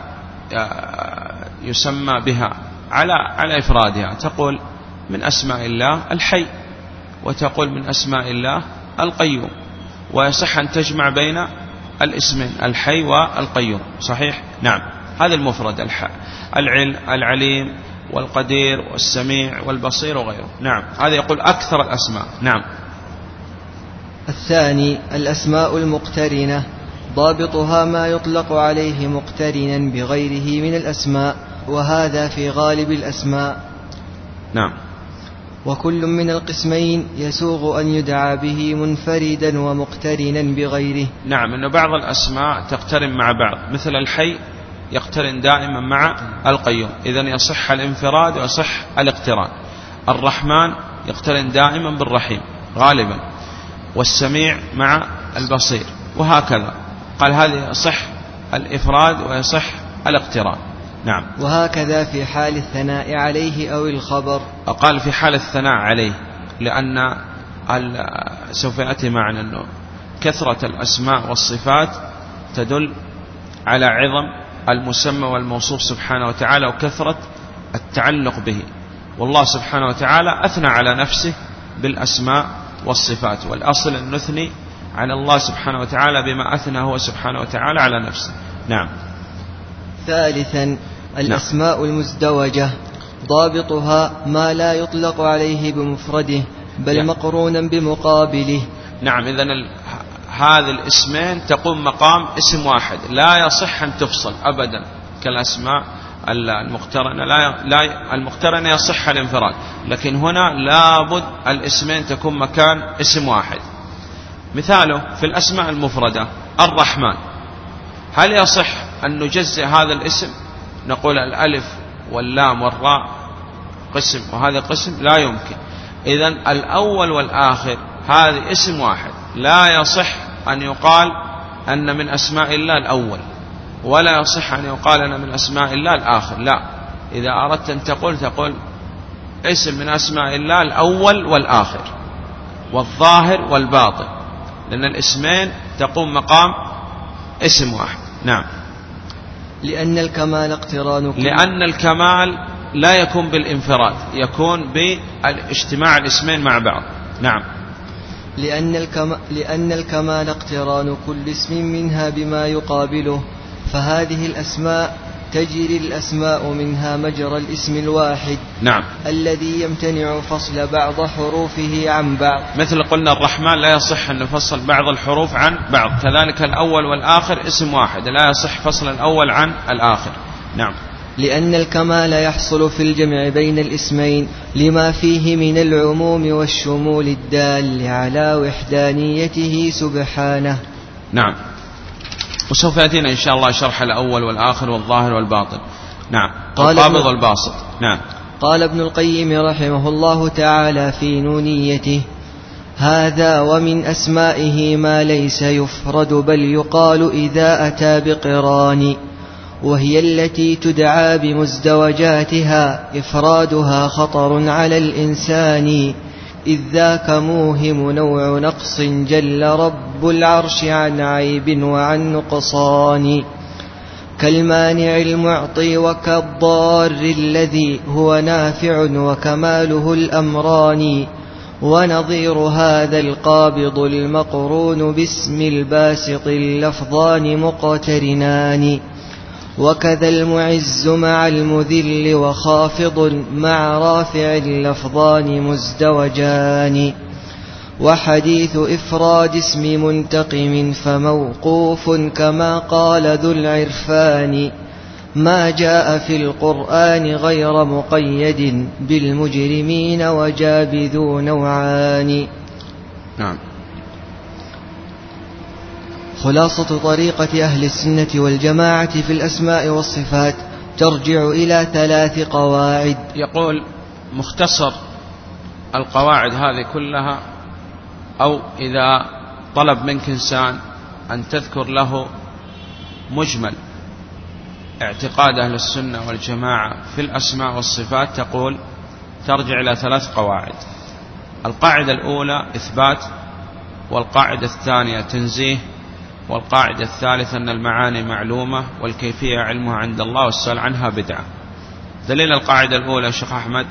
يسمى بها على إفرادها. تقول من أسماء الله الحي، وتقول من أسماء الله القيوم، ويصح أن تجمع بين الاسمين الحي والقيوم. صحيح؟ نعم. هذا المفرد العليم والقدير والسميع والبصير وغيره. نعم، هذا يقول أكثر الأسماء. نعم. الثاني الأسماء المقترنة ضابطها ما يطلق عليه مقترنا بغيره من الأسماء، وهذا في غالب الأسماء. نعم. وكل من القسمين يسوغ أن يدعى به منفردا ومقترنا بغيره. نعم، أن بعض الأسماء تقترن مع بعض، مثل الحي يقترن دائما مع القيوم، إذن يصح الانفراد ويصح الاقتران. الرحمن يقترن دائما بالرحيم غالبا، والسميع مع البصير، وهكذا. قال هذه يصح الإفراد ويصح الاقتران. نعم. وهكذا في حال الثناء عليه أو الخبر. قال في حال الثناء عليه، لأن سوف يأتي معنا أنه كثرة الأسماء والصفات تدل على عظم المسمى والموصوف سبحانه وتعالى وكثرة التعلق به. والله سبحانه وتعالى أثنى على نفسه بالأسماء والصفات، والأصل أن نثني على الله سبحانه وتعالى بما أثنى هو سبحانه وتعالى على نفسه. نعم. ثالثا الأسماء المزدوجة ضابطها ما لا يطلق عليه بمفرده بل مقرونا بمقابله. نعم، إذن هذه الاسمين تقوم مقام اسم واحد، لا يصح أن تفصل أبدا كالأسماء المقترنة. المقترنة يصح الانفراد، لكن هنا لابد الاسمين تكون مكان اسم واحد. مثاله في الأسماء المفردة الرحمن، هل يصح أن نجزئ هذا الاسم؟ نقول الألف واللام والراء قسم وهذا قسم، لا يمكن. إذن الأول والآخر هذا اسم واحد، لا يصح أن يقال أن من أسماء الله الأول، ولا يصح أن يقال أن من أسماء الله الآخر. لا، إذا أردت أن تقول اسم من أسماء الله الأول والآخر والظاهر والباطن، لأن الاسمين تقوم مقام اسم واحد. نعم. لأن الكمال اقتران لأن الكمال لا يكون بالانفراد، يكون بالاجتماع الاسمين مع بعض. نعم. لأن الكمال اقتران كل اسم منها بما يقابله، فهذه الأسماء تجري الأسماء منها مجرى الاسم الواحد. نعم. الذي يمتنع فصل بعض حروفه عن بعض. مثل قلنا الرحمن لا يصح أن نفصل بعض الحروف عن بعض، كذلك الأول والآخر اسم واحد، لا يصح فصل الأول عن الآخر. نعم. لأن الكمال يحصل في الجمع بين الاسمين لما فيه من العموم والشمول الدال على وحدانيته سبحانه. نعم. وسوف يأتينا إن شاء الله شرح الأول والآخر والظاهر والباطن. نعم. القابض والباسط. نعم. قال ابن القيم رحمه الله تعالى في نونيته: هذا ومن أسمائه ما ليس يفرد بل يقال إذا أتى بقران، وهي التي تدعى بمزدوجاتها، إفرادها خطر على الإنسان، إذ ذاك موهم نوع نقص جل رب العرش عن عيب وعن نقصان، كالمانع المعطي وكالضار الذي هو نافع وكماله الأمران، ونظير هذا القابض المقرون باسم الباسط اللفظان مقترنان، وكذا المعز مع المذل وخافض مع رافع اللفظان مزدوجان، وحديث إفراد اسم منتقم فموقوف كما قال ذو العرفان، ما جاء في القرآن غير مقيد بالمجرمين وجابذو نوعان. نعم. خلاصة طريقة أهل السنة والجماعة في الأسماء والصفات ترجع إلى 3 قواعد. يقول مختصر القواعد هذه كلها، أو إذا طلب منك إنسان أن تذكر له مجمل اعتقاد أهل السنة والجماعة في الأسماء والصفات تقول ترجع إلى 3 قواعد. القاعدة الأولى إثبات، والقاعدة الثانية تنزيه، والقاعدة الثالثة أن المعاني معلومة والكيفية علمها عند الله والسؤال عنها بدعة. دليل القاعدة الأولى شيخ أحمد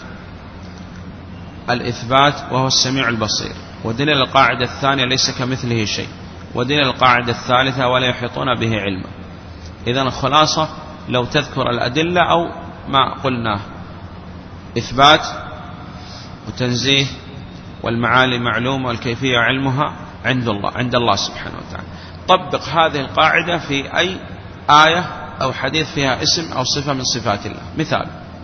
الإثبات وهو السميع البصير، ودليل القاعدة الثانية ليس كمثله شيء، ودليل القاعدة الثالثة ولا يحيطون به علما. إذن الخلاصة لو تذكر الأدلة أو ما قلناه: إثبات وتنزيه والمعالي معلومة والكيفية علمها عند الله سبحانه وتعالى. طبق هذه القاعدة في أي آية أو حديث فيها اسم أو صفة من صفات الله. مثال: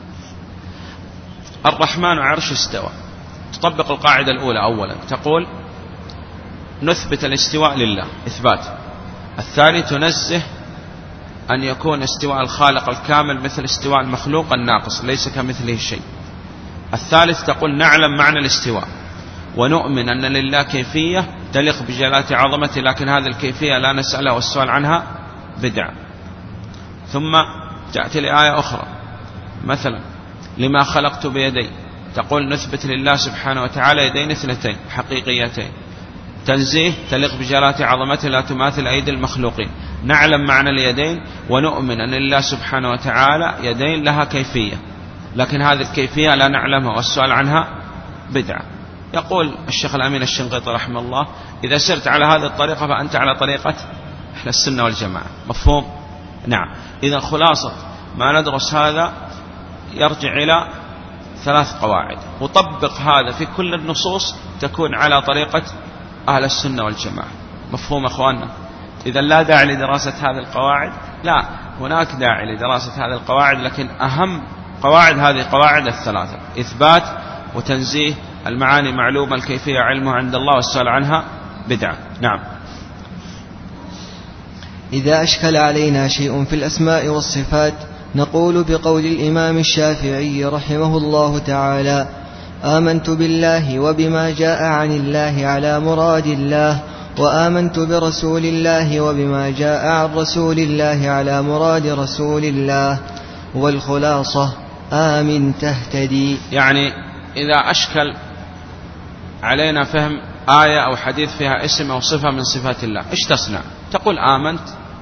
الرحمن عرش استوى، تطبق القاعدة الأولى أولا، تقول نثبت الاستواء لله إثبات. الثاني تنزه أن يكون استواء الخالق الكامل مثل استواء المخلوق الناقص ليس كمثله شيء. الثالث تقول نعلم معنى الاستواء ونؤمن أن لله كيفية تليق بجلالة عظمته، لكن هذه الكيفية لا نسألها والسؤال عنها بدعة. ثم تأتي لآية أخرى مثلا لما خلقت بيدي، تقول نثبت لله سبحانه وتعالى يدين 2 حقيقيتين، تنزيه تليق بجلالة عظمته لا تماثل أيدي المخلوقين، نعلم معنى اليدين ونؤمن أن لله سبحانه وتعالى يدين لها كيفية، لكن هذه الكيفية لا نعلمها والسؤال عنها بدعة. يقول الشيخ الأمين الشنقيطي رحمه الله إذا سرت على هذه الطريقة فأنت على طريقة أهل السنة والجماعة. مفهوم؟ نعم. إذا خلاصة ما ندرس هذا يرجع إلى 3 قواعد، وطبق هذا في كل النصوص تكون على طريقة أهل السنة والجماعة. مفهوم أخواننا؟ إذا لا داعي لدراسة هذه القواعد، لا، هناك داعي لدراسة هذه القواعد، لكن أهم قواعد هذه قواعد 3: إثبات وتنزيه، المعاني معلومة، الكيفية علمها عند الله والسؤال عنها بدعة. نعم. إذا أشكل علينا شيء في الأسماء والصفات نقول بقول الإمام الشافعي رحمه الله تعالى: آمنت بالله وبما جاء عن الله على مراد الله، وآمنت برسول الله وبما جاء عن رسول الله على مراد رسول الله. والخلاصة آمن تهتدي. يعني إذا أشكل علينا فهم آية أو حديث فيها اسم أو صفة من صفات الله، إيش تصنع؟ تقول آمنت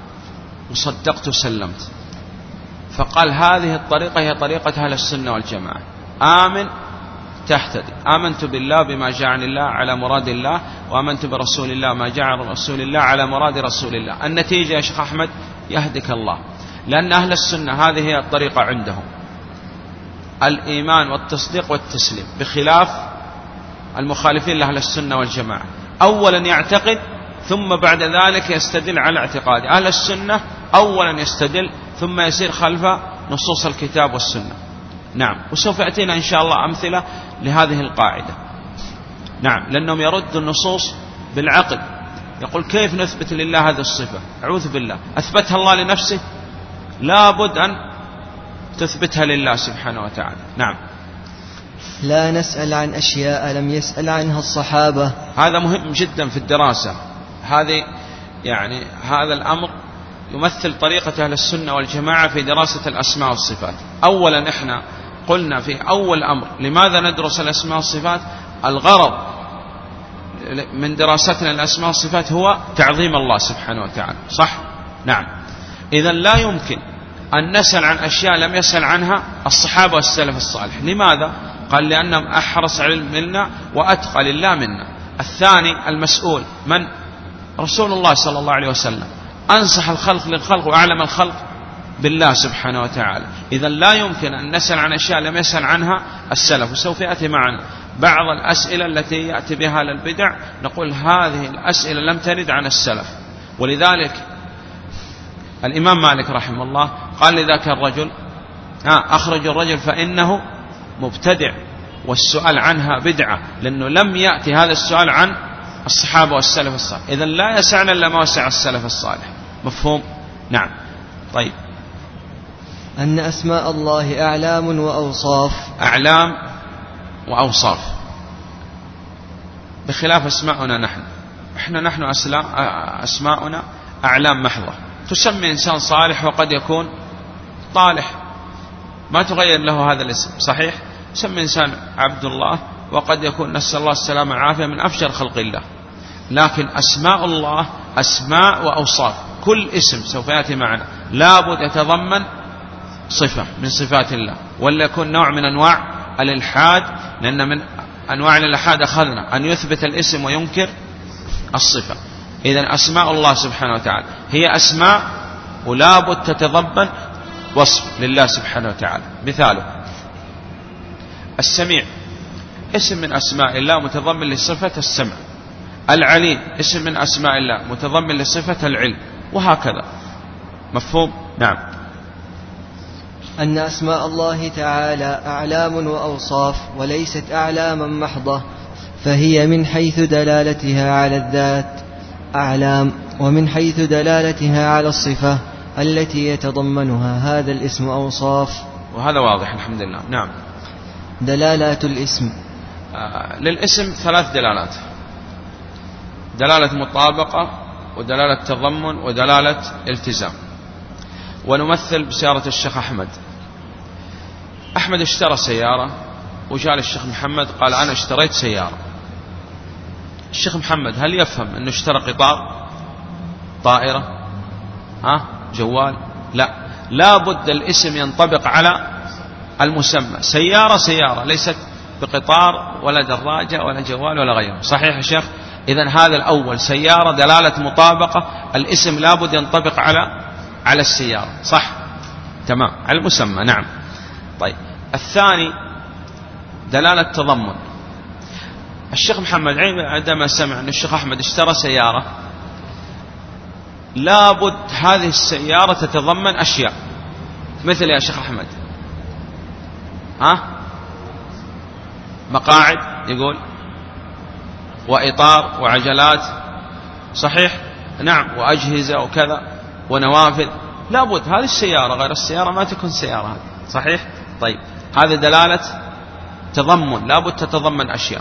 وصدقت وسلمت. فقال هذه الطريقة هي طريقة أهل السنة والجماعة: آمن تهتدي. آمنت بالله بما جاء عن الله على مراد الله، وآمنت برسول الله ما جاء عن رسول الله على مراد رسول الله. النتيجة يا شيخ أحمد يهدك الله، لأن أهل السنة هذه هي الطريقة عندهم: الإيمان والتصديق والتسليم، بخلاف المخالفين لأهل السنة والجماعة. أولا يعتقد ثم بعد ذلك يستدل على اعتقاده. أهل السنة أولا يستدل ثم يسير خلف نصوص الكتاب والسنة. نعم. وسوف يأتينا إن شاء الله أمثلة لهذه القاعدة. نعم. لأنهم يردوا النصوص بالعقل، يقول كيف نثبت لله هذه الصفة؟ أعوذ بالله، أثبتها الله لنفسه؟ لابد أن تثبتها لله سبحانه وتعالى. نعم. لا نسأل عن أشياء لم يسأل عنها الصحابة. هذا مهم جدا في الدراسة هذه، يعني هذا الأمر يمثل طريقة أهل السنة والجماعة في دراسة الأسماء والصفات. أولا إحنا قلنا في أول أمر لماذا ندرس الأسماء والصفات؟ الغرض من دراستنا الأسماء والصفات هو تعظيم الله سبحانه وتعالى، صح؟ نعم. إذا لا يمكن أن نسأل عن أشياء لم يسأل عنها الصحابة والسلف الصالح. لماذا؟ قال لأنهم أحرص علم منا وأتقى لله منا. الثاني المسؤول من؟ رسول الله صلى الله عليه وسلم، أنصح الخلق للخلق وأعلم الخلق بالله سبحانه وتعالى. إذا لا يمكن أن نسأل عن أشياء لم يسأل عنها السلف. وسوف يأتي معنا بعض الأسئلة التي يأتي بها للبدع، نقول هذه الأسئلة لم ترد عن السلف. ولذلك الإمام مالك رحمه الله قال لذاك الرجل: أخرج الرجل فإنه مبتدع، والسؤال عنها بدعة، لأنه لم يأتي هذا السؤال عن الصحابة والسلف الصالح. إذن لا يسعنا إلا ما وسع السلف الصالح. مفهوم؟ نعم. طيب. أن أسماء الله أعلام وأوصاف. أعلام وأوصاف بخلاف أسماؤنا نحن. نحن أسماؤنا أعلام محضة. تسمي إنسان صالح وقد يكون طالح، ما تغير له هذا الاسم، صحيح؟ تسمي إنسان عبد الله وقد يكون نسأل الله السلامة والعافية من أفجر خلق الله. لكن أسماء الله أسماء وأوصاف، كل اسم سوف يأتي معنا لابد يتضمن صفة من صفات الله، ولا يكون نوع من أنواع الإلحاد، لأن من أنواع الإلحاد أخذنا أن يثبت الاسم وينكر الصفة. إذن أسماء الله سبحانه وتعالى هي أسماء ولابد تتضمن وصف لله سبحانه وتعالى. مثاله السميع، اسم من أسماء الله متضمن لصفة السمع. العليم اسم من أسماء الله متضمن لصفة العلم، وهكذا. مفهوم؟ نعم. أن أسماء الله تعالى أعلام وأوصاف وليست أعلاما محضة، فهي من حيث دلالتها على الذات أعلام، ومن حيث دلالتها على الصفة التي يتضمنها هذا الاسم أوصاف. وهذا واضح الحمد لله. نعم. دلالات الاسم. للاسم 3 دلالات: دلالة مطابقة، ودلالة تضمن، ودلالة التزام. ونمثل بسيارة الشيخ أحمد. أحمد اشترى سيارة وجاء للشيخ محمد قال أنا اشتريت سيارة. الشيخ محمد هل يفهم أنه اشترى قطار، طائرة، جوال؟ لا بد الاسم ينطبق على المسمى. سيارة سيارة، ليست بقطار ولا دراجة ولا جوال ولا غيره، صحيح يا شيخ؟ إذن هذا الأول سيارة دلالة مطابقة، الاسم لابد ينطبق على السيارة، صح؟ تمام، على المسمى. نعم. طيب الثاني دلالة تضمن. الشيخ محمد عندما سمع أن الشيخ أحمد اشترى سيارة، لابد هذه السيارة تتضمن أشياء، مثل يا شيخ أحمد مقاعد يقول، وإطار، وعجلات، صحيح؟ نعم، وأجهزة وكذا، ونوافذ. لابد هذه السيارة، غير السيارة ما تكون سيارة هذه، صحيح؟ طيب هذا دلالة تضمن، لابد تتضمن أشياء.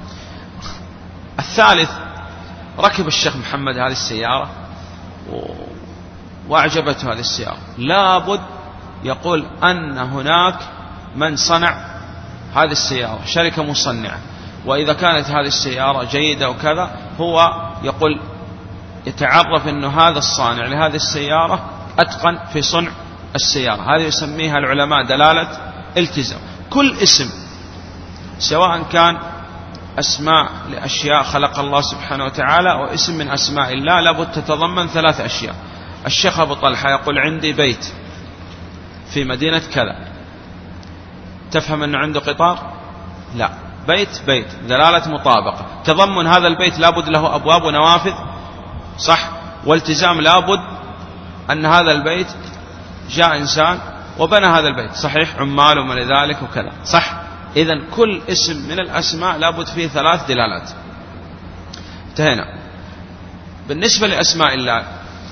الثالث ركب الشيخ محمد هذه السيارة وأعجبته هذه السيارة، لابد يقول أن هناك من صنع هذه السيارة، شركة مصنعة، وإذا كانت هذه السيارة جيدة وكذا، هو يقول يتعرف أنه هذا الصانع لهذه السيارة أتقن في صنع السيارة. هذه يسميها العلماء دلالة التزام. كل اسم سواء كان أسماء لأشياء خلق الله سبحانه وتعالى أو اسم من أسماء الله لابد تتضمن 3 أشياء. الشيخ أبو طلحة يقول عندي بيت في مدينة كذا، تفهم أنه عنده قطار؟ لا، بيت دلالة مطابقة. تضمن هذا البيت لابد له أبواب ونوافذ، صح؟ والتزام لابد أن هذا البيت جاء إنسان وبنى هذا البيت، صحيح؟ عمال وما لذلك وكذا، صح؟ إذن كل اسم من الأسماء لابد فيه 3 دلالات. انتهينا. بالنسبة لأسماء الله،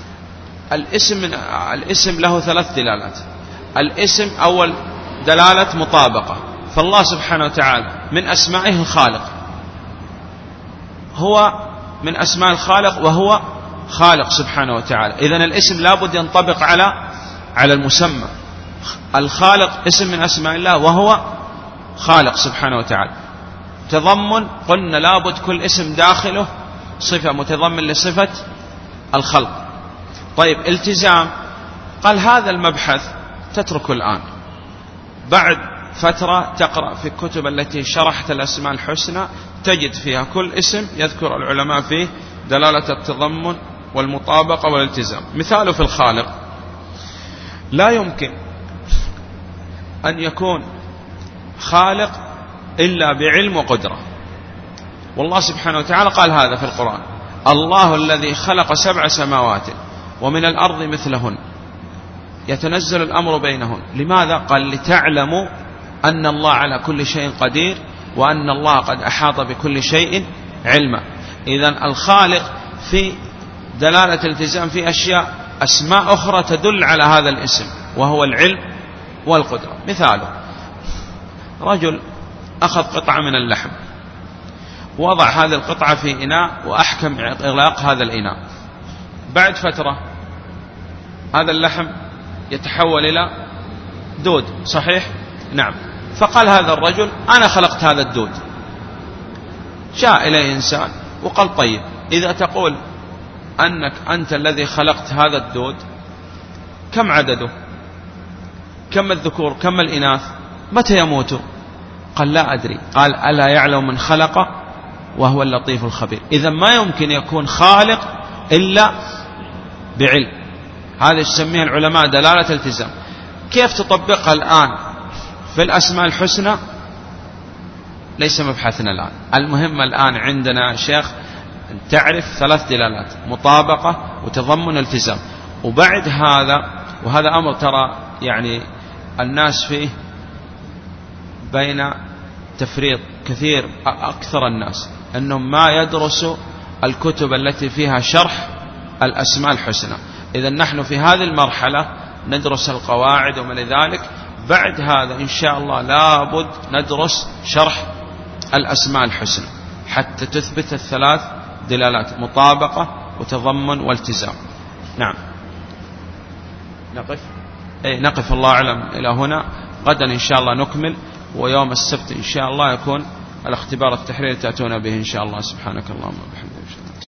الاسم له 3 دلالات. الاسم أول دلالة مطابقة، فالله سبحانه وتعالى من أسمائه الخالق، هو من أسماء الخالق وهو خالق سبحانه وتعالى. إذن الاسم لابد ينطبق على المسمى. الخالق اسم من أسماء الله وهو خالق سبحانه وتعالى. تضمن قلنا لابد كل اسم داخله صفة متضمن لصفة الخلق. طيب التزام، قال هذا المبحث تتركه الآن، بعد فترة تقرأ في الكتب التي شرحت الأسماء الحسنى تجد فيها كل اسم يذكر العلماء فيه دلالة التضمن والمطابقة والالتزام. مثاله في الخالق، لا يمكن أن يكون خالق إلا بعلم وقدرة، والله سبحانه وتعالى قال هذا في القرآن: الله الذي خلق 7 سماوات ومن الأرض مثلهن يتنزل الأمر بينهن. لماذا؟ قال لتعلموا أن الله على كل شيء قدير وأن الله قد أحاط بكل شيء علما. إذن الخالق في دلالة التزام في أشياء، أسماء أخرى تدل على هذا الاسم وهو العلم والقدرة. مثاله رجل أخذ قطعة من اللحم، وضع هذه القطعة في إناء وأحكم إغلاق هذا الإناء، بعد فترة هذا اللحم يتحول إلى دود، صحيح؟ نعم. فقال هذا الرجل أنا خلقت هذا الدود. جاء إليه إنسان وقال طيب إذا تقول أنك أنت الذي خلقت هذا الدود كم عدده؟ كم الذكور كم الإناث؟ متى يموت؟ قال لا أدري. قال ألا يعلم من خلق وهو اللطيف الخبير. إذا ما يمكن يكون خالق إلا بعلم. هذا يسميه العلماء دلالة التزام. كيف تطبقها الآن في الأسماء الحسنى ليس مبحثنا الآن. المهم الآن عندنا شيخ تعرف 3 دلالات: مطابقة وتضمن التزام. وبعد هذا، وهذا أمر ترى يعني الناس فيه بين تفريط كثير، أكثر الناس أنهم ما يدرسوا الكتب التي فيها شرح الأسماء الحسنى. إذا نحن في هذه المرحلة ندرس القواعد ومن ذلك. بعد هذا إن شاء الله لابد ندرس شرح الأسماء الحسنى حتى تثبت 3 دلالات: مطابقة وتضمن والتزام. نعم. نقف الله أعلم إلى هنا. غدا إن شاء الله نكمل، ويوم السبت إن شاء الله يكون الاختبار التحريري تأتون به إن شاء الله. سبحانك اللهم وبحمدك.